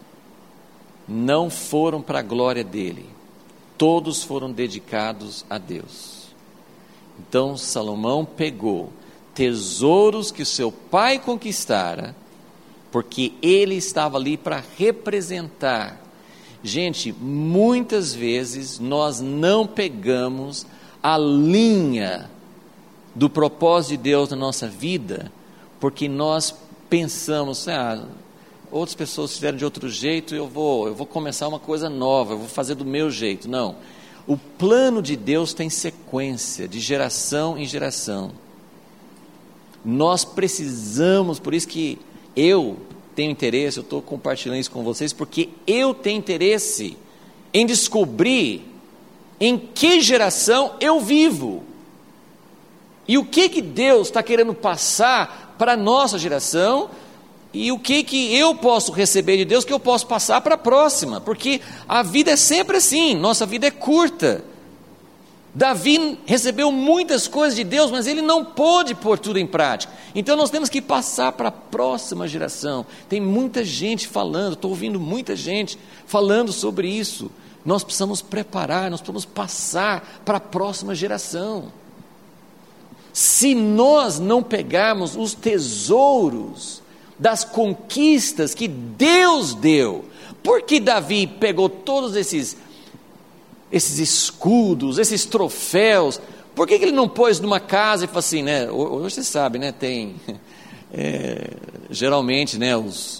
não foram para a glória dele, todos foram dedicados a Deus. Então Salomão pegou tesouros que o seu pai conquistara, porque ele estava ali para representar. Gente, muitas vezes nós não pegamos a linha do propósito de Deus na nossa vida, porque nós pensamos, outras pessoas fizeram de outro jeito, eu vou começar uma coisa nova, eu vou fazer do meu jeito. Não, o plano de Deus tem sequência, de geração em geração. Nós precisamos, por isso que eu tenho interesse, eu estou compartilhando isso com vocês, porque eu tenho interesse em descobrir em que geração eu vivo, e o que Deus está querendo passar para a nossa geração, e o que eu posso receber de Deus, que eu posso passar para a próxima, porque a vida é sempre assim, nossa vida é curta. Davi recebeu muitas coisas de Deus, mas ele não pôde pôr tudo em prática, então nós temos que passar para a próxima geração. Tem muita gente falando, estou ouvindo muita gente falando sobre isso. Nós precisamos preparar, nós precisamos passar para a próxima geração. Se nós não pegarmos os tesouros das conquistas que Deus deu, porque Davi pegou todos esses escudos, esses troféus, por que ele não pôs numa casa e falou assim, né? Hoje você sabe, né? Tem, geralmente, né?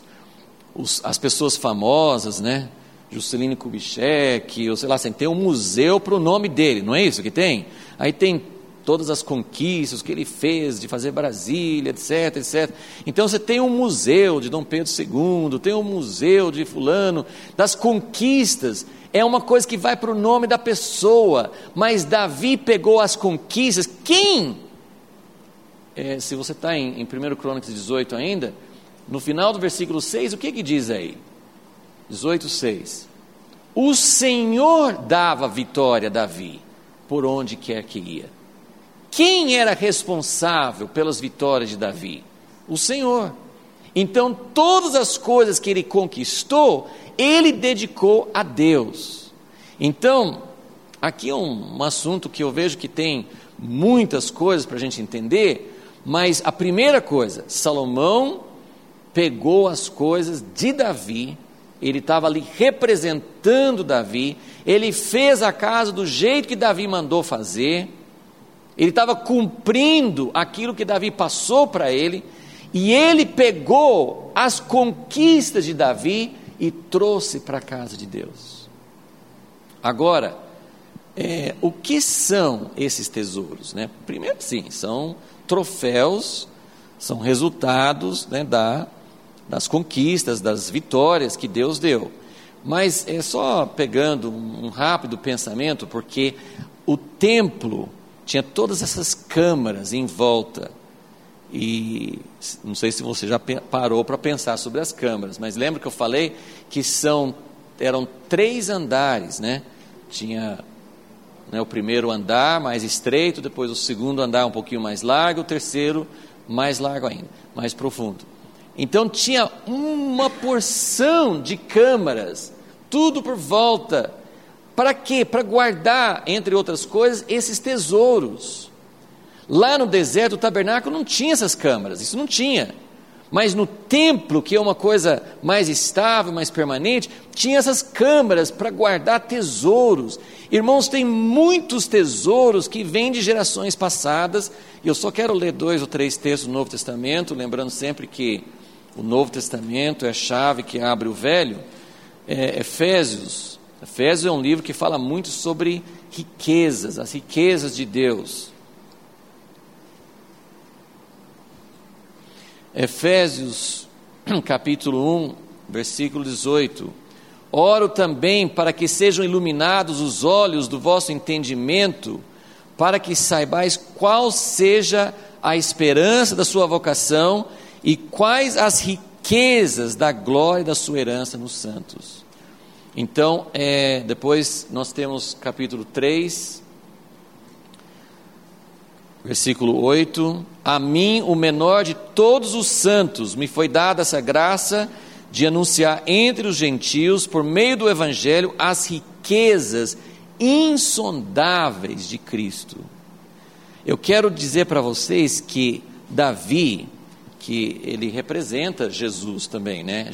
As pessoas famosas, né? Juscelino Kubitschek, ou sei lá, assim, tem um museu para o nome dele, não é isso que tem? Aí tem todas as conquistas que ele fez de fazer Brasília, etc, etc. Então você tem um museu de Dom Pedro II, tem um museu de fulano, das conquistas, é uma coisa que vai para o nome da pessoa, mas Davi pegou as conquistas. Se você está em 1 Crônicas 18 ainda, no final do versículo 6, o que diz aí? 18:6. O Senhor dava vitória a Davi por onde quer que ia. Quem era responsável pelas vitórias de Davi? O Senhor. Então todas as coisas que ele conquistou, ele dedicou a Deus. Então aqui é um assunto que eu vejo que tem muitas coisas para a gente entender, mas a primeira coisa, Salomão pegou as coisas de Davi, ele estava ali representando Davi, ele fez a casa do jeito que Davi mandou fazer, ele estava cumprindo aquilo que Davi passou para ele, e ele pegou as conquistas de Davi e trouxe para a casa de Deus. Agora, o que são esses tesouros, né? Primeiro, sim, são troféus, são resultados, né, das conquistas, das vitórias que Deus deu. Mas é só pegando um rápido pensamento, porque o templo tinha todas essas câmaras em volta, e não sei se você já parou para pensar sobre as câmaras, mas lembra que eu falei que eram 3 andares, né? Tinha, né, o primeiro andar mais estreito, depois o segundo andar um pouquinho mais largo, o terceiro mais largo ainda, mais profundo. Então tinha uma porção de câmaras, tudo por volta, Para quê? Para guardar, entre outras coisas, esses tesouros. Lá no deserto, o tabernáculo não tinha essas câmaras, isso não tinha. Mas no templo, que é uma coisa mais estável, mais permanente, tinha essas câmaras para guardar tesouros. Irmãos, tem muitos tesouros que vêm de gerações passadas. E eu só quero ler 2 ou 3 textos do Novo Testamento, lembrando sempre que o Novo Testamento é a chave que abre o Velho. Efésios. Efésios é um livro que fala muito sobre riquezas, as riquezas de Deus. Efésios, capítulo 1, versículo 18. Oro também para que sejam iluminados os olhos do vosso entendimento, para que saibais qual seja a esperança da sua vocação e quais as riquezas da glória da sua herança nos santos. Então, depois nós temos capítulo 3, versículo 8, a mim, o menor de todos os santos, me foi dada essa graça de anunciar entre os gentios, por meio do Evangelho, as riquezas insondáveis de Cristo. Eu quero dizer para vocês que Davi, que ele representa Jesus também, né?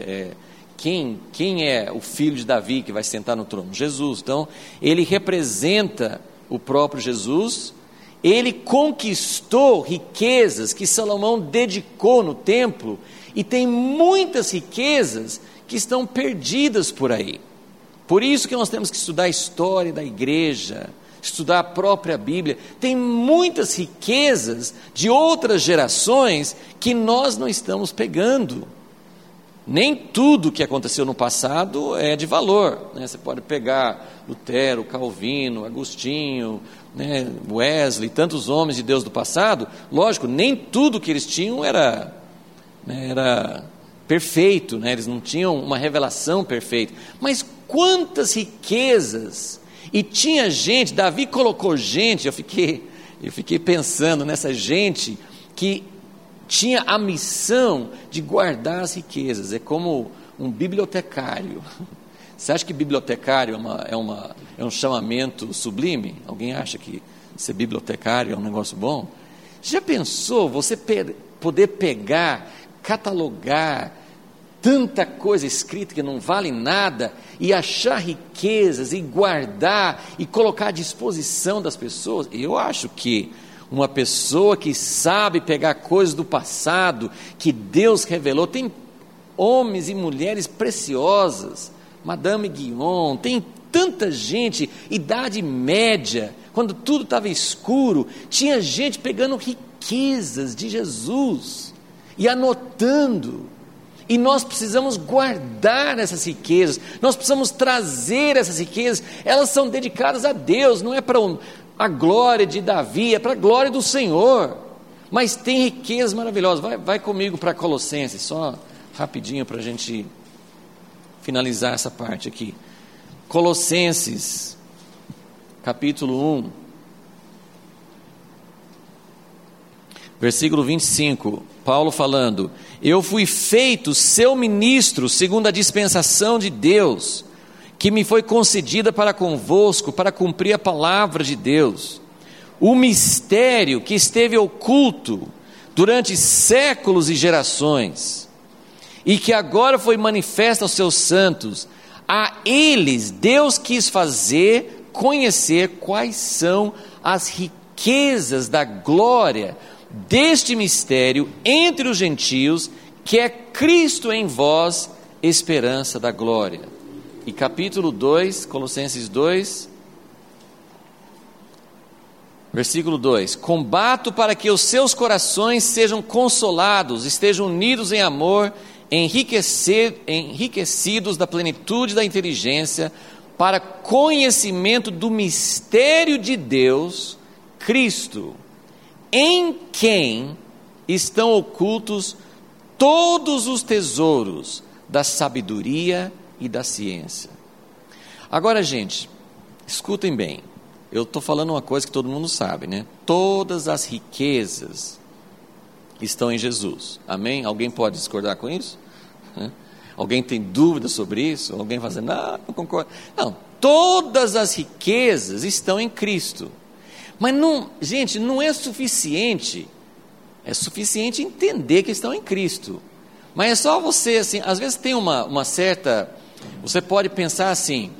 Quem é o filho de Davi que vai sentar no trono? Jesus. Então, ele representa o próprio Jesus. Ele conquistou riquezas que Salomão dedicou no templo, e tem muitas riquezas que estão perdidas por aí. Por isso que nós temos que estudar a história da igreja, estudar a própria Bíblia. Tem muitas riquezas de outras gerações que nós não estamos pegando. Nem tudo que aconteceu no passado é de valor, né? Você pode pegar Lutero, Calvino, Agostinho, né, Wesley, tantos homens de Deus do passado. Lógico, nem tudo que eles tinham era perfeito, né? Eles não tinham uma revelação perfeita, mas quantas riquezas. E tinha gente, Davi colocou gente, eu fiquei pensando nessa gente que tinha a missão de guardar as riquezas. É como um bibliotecário. Você acha que bibliotecário é um chamamento sublime? Alguém acha que ser bibliotecário é um negócio bom? Já pensou você poder pegar, catalogar tanta coisa escrita que não vale nada, e achar riquezas, e guardar, e colocar à disposição das pessoas? Eu acho que uma pessoa que sabe pegar coisas do passado, que Deus revelou, tem homens e mulheres preciosas, Madame Guion, tem tanta gente, idade média, quando tudo estava escuro, tinha gente pegando riquezas de Jesus, e anotando. E nós precisamos guardar essas riquezas, nós precisamos trazer essas riquezas. Elas são dedicadas a Deus, não é para a glória de Davi, é para a glória do Senhor. Mas tem riquezas maravilhosas. Vai comigo para Colossenses, só rapidinho para a gente finalizar essa parte aqui. Colossenses, capítulo 1, versículo 25, Paulo falando: eu fui feito seu ministro segundo a dispensação de Deus, que me foi concedida para convosco, para cumprir a palavra de Deus, o mistério que esteve oculto durante séculos e gerações, e que agora foi manifesto aos seus santos. A eles Deus quis fazer conhecer quais são as riquezas da glória deste mistério entre os gentios, que é Cristo em vós, esperança da glória. E capítulo 2, Colossenses 2, versículo 2: combato para que os seus corações sejam consolados, estejam unidos em amor, enriquecidos da plenitude da inteligência, para conhecimento do mistério de Deus, Cristo, em quem estão ocultos todos os tesouros da sabedoria e da ciência. Agora, gente, escutem bem, eu estou falando uma coisa que todo mundo sabe, né? Todas as riquezas estão em Jesus, amém? Alguém pode discordar com isso? Alguém tem dúvida sobre isso? Alguém vai dizer, não concordo. Não, todas as riquezas estão em Cristo. Mas não, gente, não é suficiente. É suficiente entender que estão em Cristo. Mas é só você, assim, às vezes tem uma certa... Você pode pensar assim: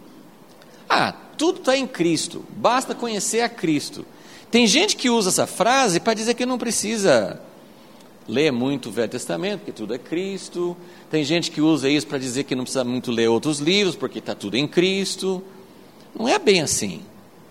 tudo está em Cristo, basta conhecer a Cristo. Tem gente que usa essa frase para dizer que não precisa ler muito o Velho Testamento, porque tudo é Cristo. Tem gente que usa isso para dizer que não precisa muito ler outros livros, porque está tudo em Cristo. Não é bem assim.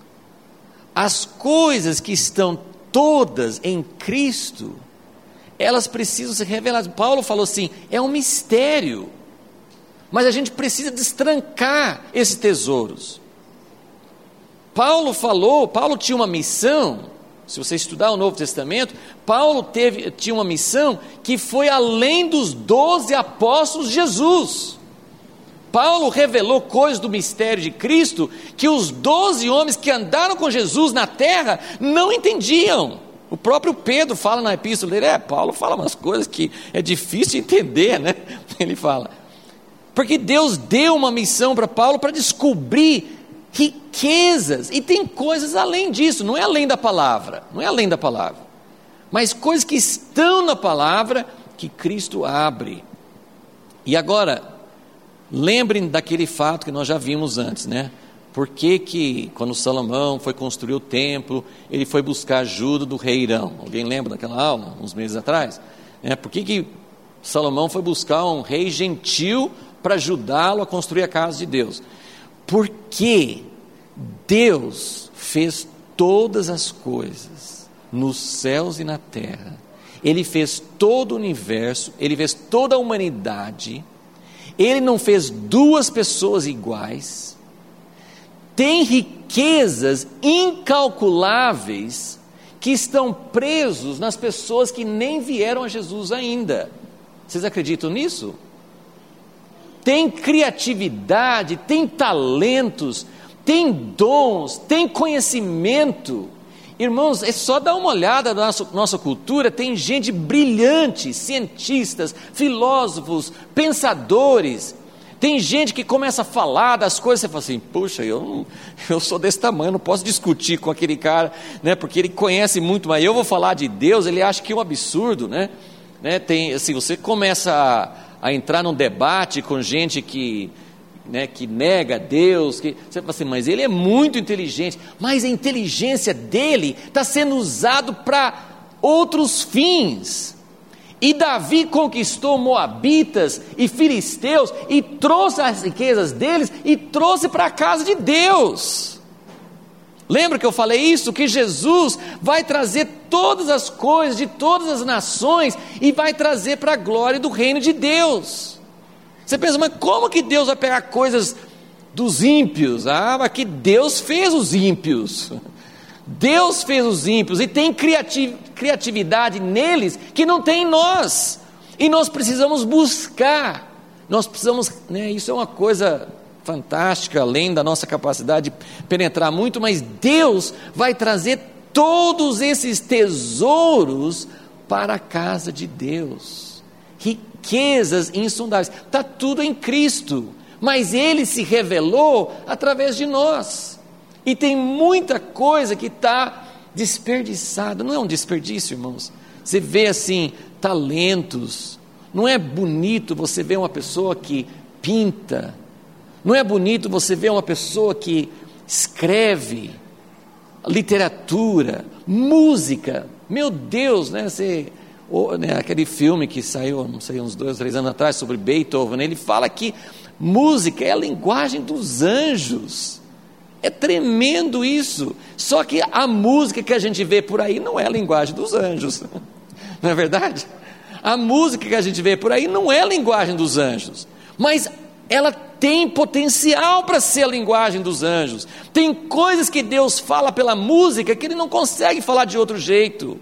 As coisas que estão todas em Cristo, elas precisam ser reveladas. Paulo falou assim: é um mistério, mas a gente precisa destrancar esses tesouros. Paulo tinha uma missão. Se você estudar o Novo Testamento, Paulo tinha uma missão que foi além dos 12 apóstolos de Jesus. Paulo revelou coisas do mistério de Cristo que os 12 homens que andaram com Jesus na terra não entendiam. O próprio Pedro fala na epístola dele, Paulo fala umas coisas que é difícil de entender, né? Ele fala, porque Deus deu uma missão para Paulo para descobrir riquezas, e tem coisas além disso, não é além da palavra, mas coisas que estão na palavra, que Cristo abre. E agora, lembrem daquele fato que nós já vimos antes, né? Por que quando Salomão foi construir o templo, ele foi buscar ajuda do rei Irão? Alguém lembra daquela aula, uns meses atrás? Por que Salomão foi buscar um rei gentil para ajudá-lo a construir a casa de Deus? Porque Deus fez todas as coisas nos céus e na terra. Ele fez todo o universo, Ele fez toda a humanidade. Ele não fez duas pessoas iguais. Tem riquezas incalculáveis que estão presos nas pessoas que nem vieram a Jesus ainda. Vocês acreditam nisso? Tem criatividade, tem talentos, tem dons, tem conhecimento. Irmãos, é só dar uma olhada na nossa cultura, tem gente brilhante, cientistas, filósofos, pensadores. Tem gente que começa a falar das coisas, você fala assim, puxa, eu sou desse tamanho, não posso discutir com aquele cara, né, porque ele conhece muito, mas eu vou falar de Deus, ele acha que é um absurdo, né? Tem, assim, você começa a entrar num debate com gente que nega Deus, você fala assim, mas ele é muito inteligente, mas a inteligência dele está sendo usado para outros fins. E Davi conquistou moabitas e filisteus, e trouxe as riquezas deles, e trouxe para a casa de Deus. Lembra que eu falei isso? Que Jesus vai trazer todas as coisas de todas as nações, e vai trazer para a glória do reino de Deus. Você pensa, mas como que Deus vai pegar coisas dos ímpios? Mas que Deus fez os ímpios. Deus fez os ímpios e tem criatividade neles que não tem em nós. E nós precisamos buscar. Nós precisamos, isso é uma coisa fantástica, além da nossa capacidade de penetrar muito, mas Deus vai trazer todos esses tesouros para a casa de Deus. Riquezas insondáveis, está tudo em Cristo, mas Ele se revelou através de nós, e tem muita coisa que está desperdiçada. Não é um desperdício, irmãos? Você vê assim, talentos, não é bonito você ver uma pessoa que pinta, não é bonito você ver uma pessoa que escreve, literatura, música, meu Deus, aquele filme que saiu, não sei, uns 2 ou 3 anos atrás, sobre Beethoven, ele fala que música é a linguagem dos anjos. É tremendo isso. Só que a música que a gente vê por aí não é a linguagem dos anjos, não é verdade? A música que a gente vê por aí não é a linguagem dos anjos, mas ela tem potencial para ser a linguagem dos anjos. Tem coisas que Deus fala pela música que Ele não consegue falar de outro jeito.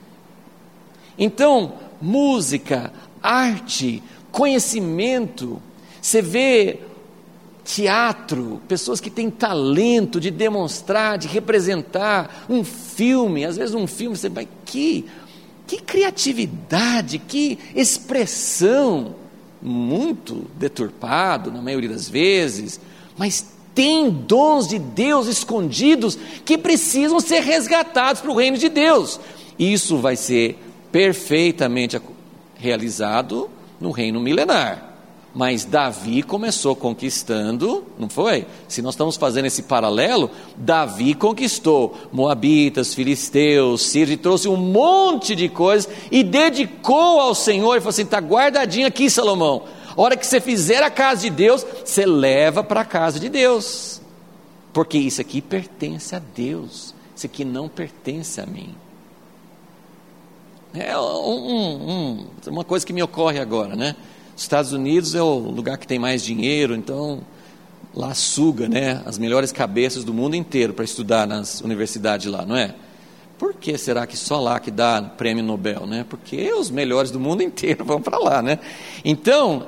Então, música, arte, conhecimento, você vê teatro, pessoas que têm talento de demonstrar, de representar, um filme, às vezes um filme, você vai, que criatividade, que expressão, muito deturpado na maioria das vezes, mas tem dons de Deus escondidos que precisam ser resgatados para o reino de Deus. Isso vai ser perfeitamente realizado no reino milenar. Mas Davi começou conquistando, não foi? Se nós estamos fazendo esse paralelo, Davi conquistou moabitas, filisteus, sírios, e trouxe um monte de coisas e dedicou ao Senhor. E falou assim: está guardadinho aqui, Salomão. A hora que você fizer a casa de Deus, você leva para a casa de Deus, porque isso aqui pertence a Deus, isso aqui não pertence a mim. É uma coisa que me ocorre agora, né? Os Estados Unidos é o lugar que tem mais dinheiro, então lá suga, né, as melhores cabeças do mundo inteiro para estudar nas universidades lá, não é? Por que será que só lá que dá prêmio Nobel, né? Porque os melhores do mundo inteiro vão para lá, né? Então,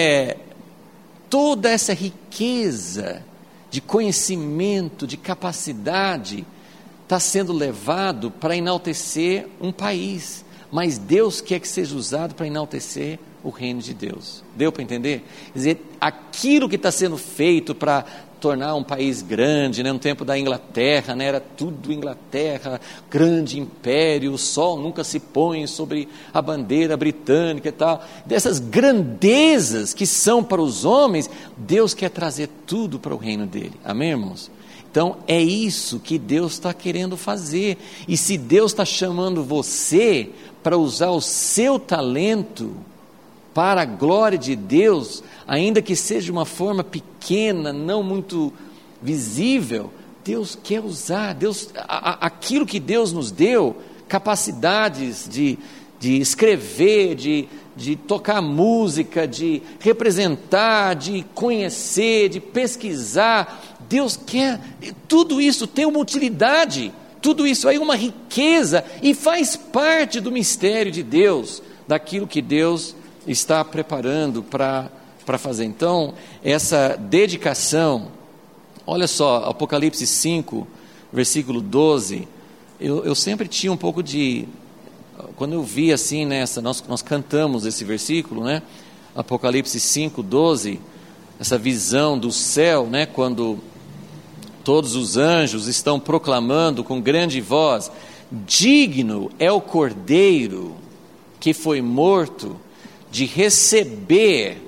toda essa riqueza de conhecimento, de capacidade, está sendo levado para enaltecer um país, mas Deus quer que seja usado para enaltecer o reino de Deus. Deu para entender? Quer dizer, aquilo que está sendo feito para tornar um país grande, né? No tempo da Inglaterra, né? Era tudo Inglaterra, grande império, o sol nunca se põe sobre a bandeira britânica e tal, dessas grandezas que são para os homens, Deus quer trazer tudo para o reino dele, amém, irmãos? Então é isso que Deus está querendo fazer, e se Deus está chamando você para usar o seu talento para a glória de Deus, ainda que seja de uma forma pequena, não muito visível, Deus quer usar. Aquilo que Deus nos deu, capacidades de escrever, de tocar música, de representar, de conhecer, de pesquisar, Deus quer, tudo isso tem uma utilidade, tudo isso aí é uma riqueza, e faz parte do mistério de Deus, daquilo que Deus está preparando para fazer. Então, essa dedicação, olha só, Apocalipse 5, versículo 12, eu sempre tinha um pouco de, quando eu vi assim, nós cantamos esse versículo, né? Apocalipse 5, 12, essa visão do céu, né? Quando todos os anjos estão proclamando com grande voz: digno é o Cordeiro que foi morto de receber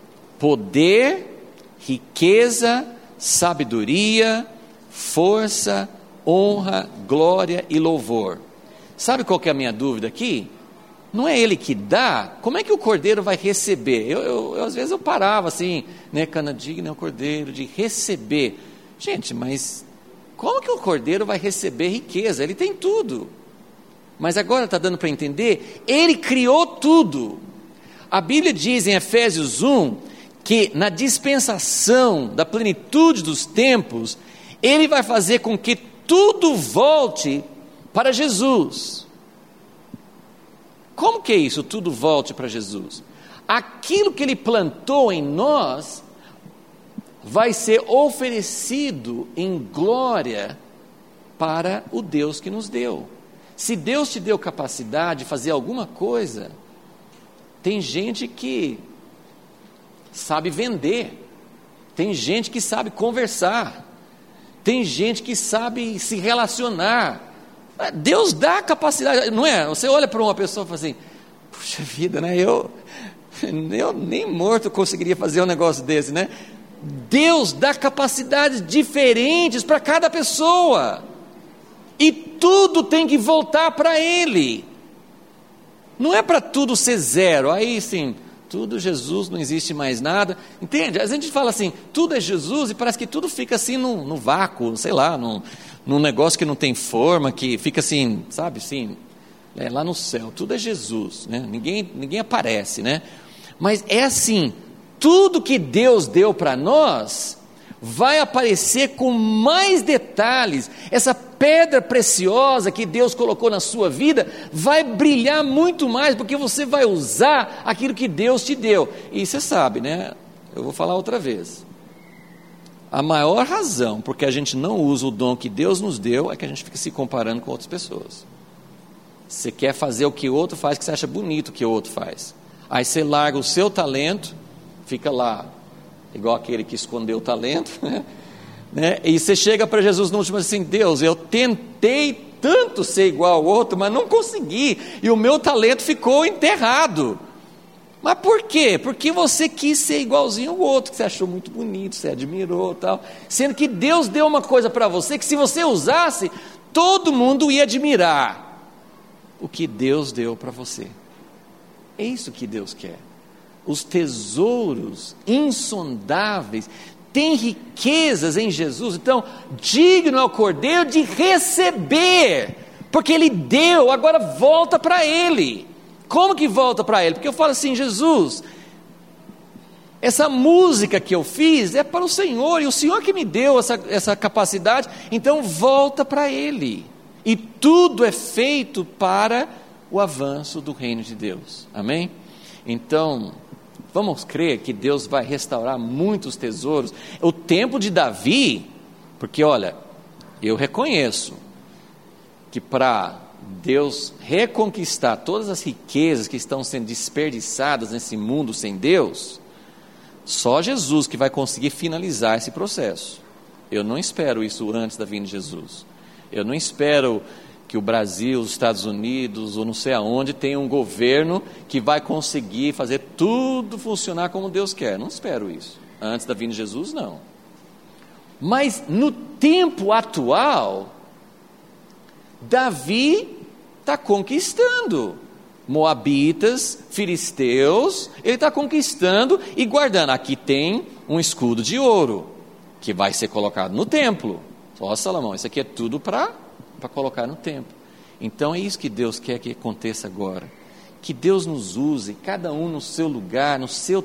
poder, riqueza, sabedoria, força, honra, glória e louvor. Sabe qual que é a minha dúvida aqui? Não é ele que dá? Como é que o Cordeiro vai receber? Eu às vezes eu parava assim, né? Digno é o Cordeiro de receber. Gente, mas como que o Cordeiro vai receber riqueza? Ele tem tudo. Mas agora está dando para entender, ele criou tudo. A Bíblia diz em Efésios 1, que na dispensação da plenitude dos tempos, ele vai fazer com que tudo volte para Jesus. Como que é isso? Tudo volte para Jesus. Aquilo que ele plantou em nós, vai ser oferecido em glória para o Deus que nos deu. Se Deus te deu capacidade de fazer alguma coisa, tem gente que sabe vender, tem gente que sabe conversar, tem gente que sabe se relacionar. Deus dá capacidade, não é? Você olha para uma pessoa e fala assim: puxa vida, né? Eu nem morto conseguiria fazer um negócio desse, né? Deus dá capacidades diferentes para cada pessoa, e tudo tem que voltar para Ele. Não é para tudo ser zero, aí sim, tudo Jesus, não existe mais nada, entende? A gente fala assim, tudo é Jesus, e parece que tudo fica assim no vácuo, sei lá, num negócio que não tem forma, que fica assim, sabe, assim, lá no céu, tudo é Jesus, né? Ninguém aparece, né? Mas é assim, tudo que Deus deu para nós, vai aparecer com mais detalhes. Essa pedra preciosa que Deus colocou na sua vida, vai brilhar muito mais, porque você vai usar aquilo que Deus te deu. E você sabe, né? Eu vou falar outra vez. A maior razão porque a gente não usa o dom que Deus nos deu, é que a gente fica se comparando com outras pessoas. Você quer fazer o que o outro faz, que você acha bonito o que o outro faz. Aí você larga o seu talento, fica lá, igual aquele que escondeu o talento, né? né? E você chega para Jesus no último assim: Deus, eu tentei tanto ser igual ao outro, mas não consegui, e o meu talento ficou enterrado. Mas por quê? Porque você quis ser igualzinho ao outro, que você achou muito bonito, você admirou, tal, sendo que Deus deu uma coisa para você, que se você usasse, todo mundo ia admirar o que Deus deu para você. É isso que Deus quer. Os tesouros insondáveis, tem riquezas em Jesus, então digno é o Cordeiro de receber, porque Ele deu, agora volta para Ele. Como que volta para Ele? Porque eu falo assim: Jesus, essa música que eu fiz é para o Senhor, e o Senhor que me deu essa capacidade, então volta para Ele, e tudo é feito para o avanço do reino de Deus, amém? Então, vamos crer que Deus vai restaurar muitos tesouros. O tempo de Davi, porque olha, eu reconheço que para Deus reconquistar todas as riquezas que estão sendo desperdiçadas nesse mundo sem Deus, só Jesus que vai conseguir finalizar esse processo. Eu não espero isso antes da vinda de Jesus. Eu não espero que o Brasil, os Estados Unidos, ou não sei aonde, tenha um governo que vai conseguir fazer tudo funcionar como Deus quer. Não espero isso. Antes da vinda de Jesus, não. Mas no tempo atual, Davi está conquistando moabitas, filisteus, ele está conquistando e guardando. Aqui tem um escudo de ouro, que vai ser colocado no templo. Ó, Salomão, isso aqui é tudo para colocar no templo. Então é isso que Deus quer que aconteça agora, que Deus nos use, cada um no seu lugar, no seu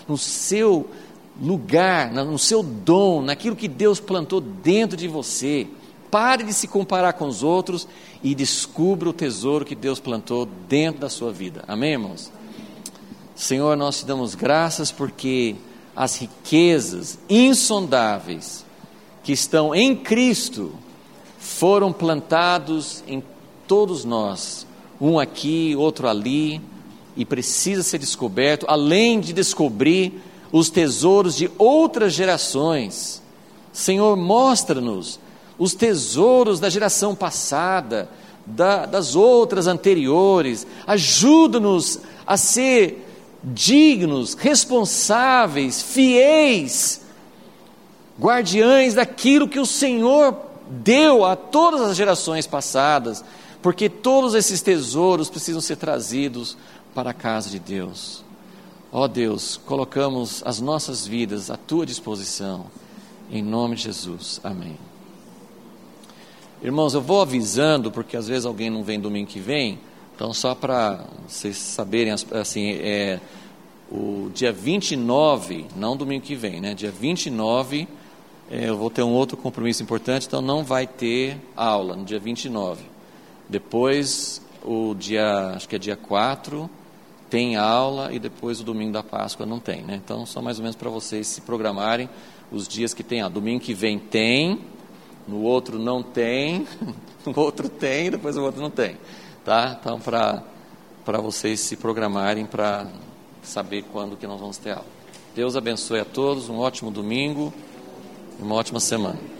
lugar, no seu dom, naquilo que Deus plantou dentro de você. Pare de se comparar com os outros e descubra o tesouro que Deus plantou dentro da sua vida, amém, irmãos? Senhor, nós te damos graças porque as riquezas insondáveis que estão em Cristo foram plantados em todos nós, um aqui, outro ali, e precisa ser descoberto, além de descobrir os tesouros de outras gerações. Senhor, mostra-nos os tesouros da geração passada, das outras anteriores, ajuda-nos a ser dignos, responsáveis, fiéis, guardiães daquilo que o Senhor deu a todas as gerações passadas, porque todos esses tesouros precisam ser trazidos para a casa de Deus. Ó Deus, colocamos as nossas vidas à Tua disposição, em nome de Jesus, amém. Irmãos, eu vou avisando, porque às vezes alguém não vem domingo que vem, então só para vocês saberem, assim, o dia 29, não domingo que vem, né? Dia 29, eu vou ter um outro compromisso importante, então não vai ter aula no dia 29. Depois, acho que é dia 4, tem aula, e depois o domingo da Páscoa não tem, né? Então, só mais ou menos para vocês se programarem os dias que tem. Domingo que vem tem, no outro não tem, no outro tem, depois o outro não tem, tá? Então, para vocês se programarem para saber quando que nós vamos ter aula. Deus abençoe a todos, um ótimo domingo e uma ótima semana.